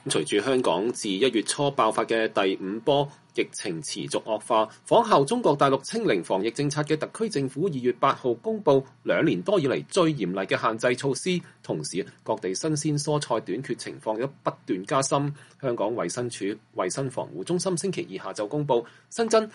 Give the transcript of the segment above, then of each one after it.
隨住香港自1月初爆發嘅第5波疫情持續惡化，仿效中國大陸清零防疫政策嘅特區政府2月8號公布2年多以嚟最嚴厲嘅限制措施，同時各地新鮮蔬菜短缺情況亦不斷加深。香港衛生署衛生防護中心星期二下晝公布新增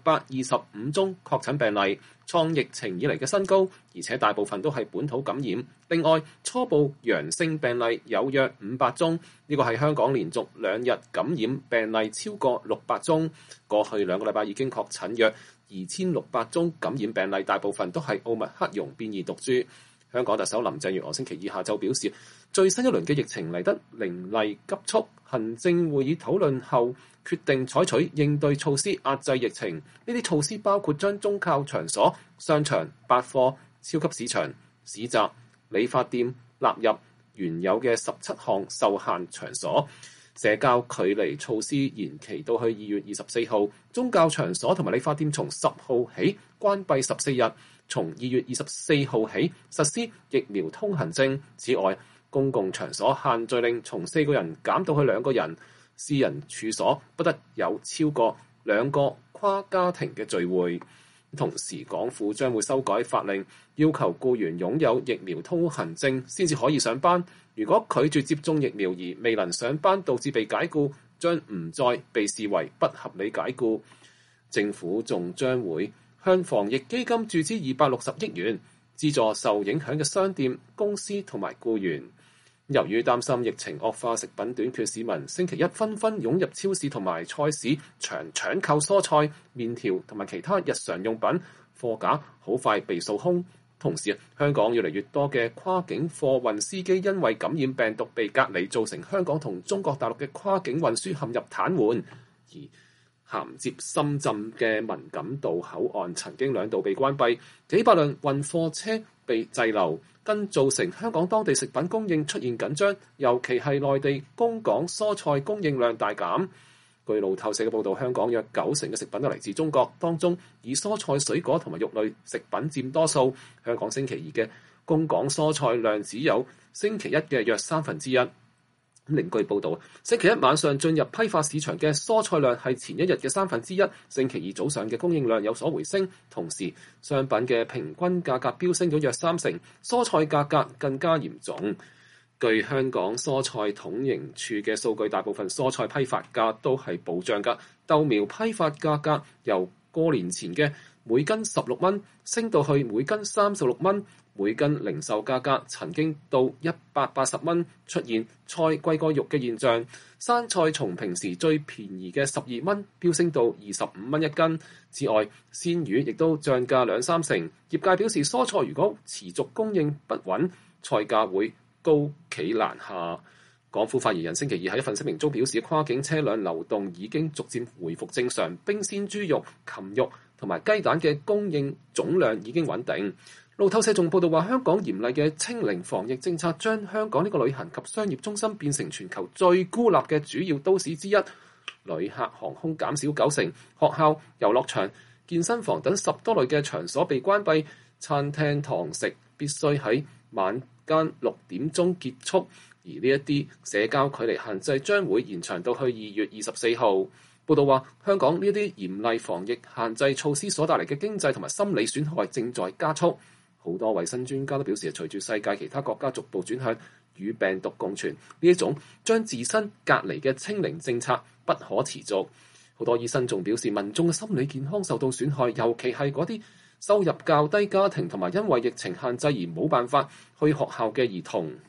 625宗確診病例，創疫情以嚟嘅新高，而且大部分都係本土感染。另外，初步陽性病例有約500宗，呢個係香港連續2日感染病例超過600宗。過去2個禮拜已經確診約2600宗感染病例，大部分都係奧密克戎變異毒株。香港特首林鄭月娥星期二下晝表示，最新一輪嘅疫情嚟得凌厲急促，行政會議討論後決定採取應對措施壓制疫情。呢啲措施包括將宗教場所、商場、百貨、超級市場、市集、理髮店納入原有嘅17項受限場所。社交距離措施延期到去2月24號，宗教場所同埋理髮店從10號起關閉14日，從2月24號起實施疫苗通行證。此外，公共場所限聚令從4個人減到去2個人，私人處所不得有超過2個跨家庭嘅聚會。同時，港府將會修改法令，要求僱員擁有疫苗通行證先至可以上班。如果拒絕接種疫苗而未能上班，導致被解僱，將唔再被視為不合理解僱。政府仲將會向防疫基金注資260億元，資助受影響嘅商店、公司同埋僱員。由於擔心疫情惡化、食品短缺，市民星期一紛紛湧入超市同埋菜市場搶購蔬菜、麵條同埋其他日常用品，貨架好快被掃空。同時，香港越嚟越多嘅跨境貨運司機因為感染病毒被隔離，造成香港同中國大陸嘅跨境運輸陷入癱瘓。而銜接深圳嘅文錦渡口岸曾經2度被關閉，幾百輛運貨車被滯留，更造成香港當地食品供應出現緊張，尤其係內地供港蔬菜供應量大減。據路透社嘅報導，香港約90%嘅食品都嚟自中國，當中以蔬菜、水果同埋肉類食品佔多數。香港星期二嘅供港蔬菜量只有星期一嘅約1/3。另據報導，星期一晚上進入批發市場嘅蔬菜量係前一日嘅1/3，星期二早上嘅供應量有所回升，同時商品嘅平均價格飆升咗約30%，蔬菜價格更加嚴重。據香港蔬菜統營處嘅數據，大部分蔬菜批發價都係保障㗎。豆苗批發價格由過年前嘅每斤16蚊升到去每斤36蚊，每斤零售價格曾經到180蚊，出現菜貴過肉嘅現象。生菜從平時最便宜嘅12蚊飆升到25蚊一斤。此外，鮮魚亦都漲價2-3成。業界表示，蔬菜如果持續供應不穩，菜價會高企難下。港府發言人星期二喺一份聲明中表示，跨境車輛流動已經逐漸回復正常，冰鮮豬肉、禽肉同埋雞蛋嘅供應總量已經穩定。路透社仲報道話，香港嚴厲嘅清零防疫政策將香港呢個旅行及商業中心變成全球最孤立嘅主要都市之一。旅客航空減少90%，學校、遊樂場、健身房等10多類嘅場所被關閉，餐廳堂食必須喺晚間6點鐘結束。而呢一啲社交距離限制將會延長到去2月24號。報道話，香港呢一啲嚴厲防疫限制措施所帶嚟嘅經濟同埋心理損害正在加速。好多衞生專家都表示，隨住世界其他國家逐步轉向與病毒共存，呢一種將自身隔離嘅清零政策不可持續。好多醫生仲表示，民眾嘅心理健康受到損害，尤其係嗰啲收入較低家庭同埋因為疫情限制而冇辦法去學校嘅兒童。